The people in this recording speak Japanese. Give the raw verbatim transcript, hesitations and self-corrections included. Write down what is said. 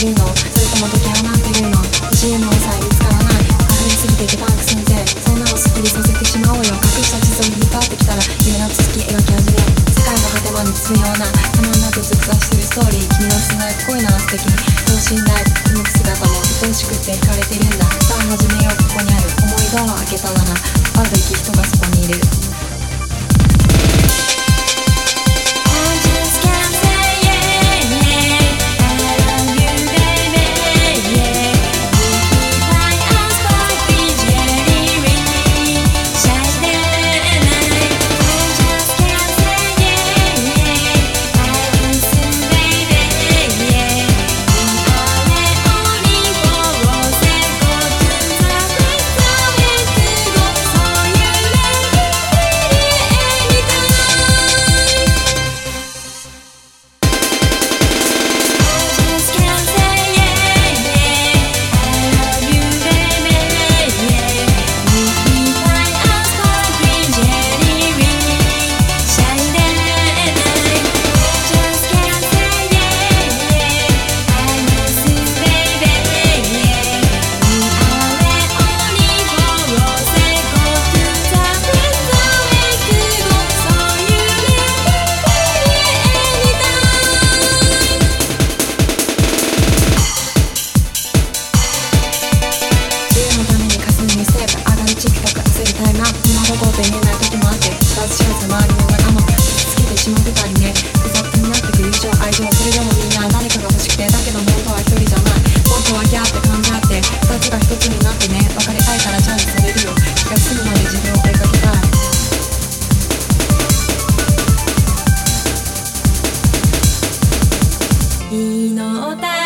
てるの？それとも解き放ってるの？欲しいものさえ見つからない。溢れすぎててパンク寸前。そんなのすっきりさせてしまおうよ。隠した地図を引っ張ってきたら夢の続き描き始めよう。世界の果てまで包むようなたまんなくずくさしてるストーリー。君の切ない恋なら素敵に等身大。動く姿も愛しくて惹かれてるんだ。さあ始めよう。ここにある思いドアを開けたなら会うべき人がそこにいる。しまってたりね、複雑になってく友情愛情。それでもみんな誰かが欲しくて、だけど本当は一人じゃない。本当はギャーって感じあって、二つが一つになってね。別れたいからチャンスされるよ。気が済むまで自分を追いかけたい。祈った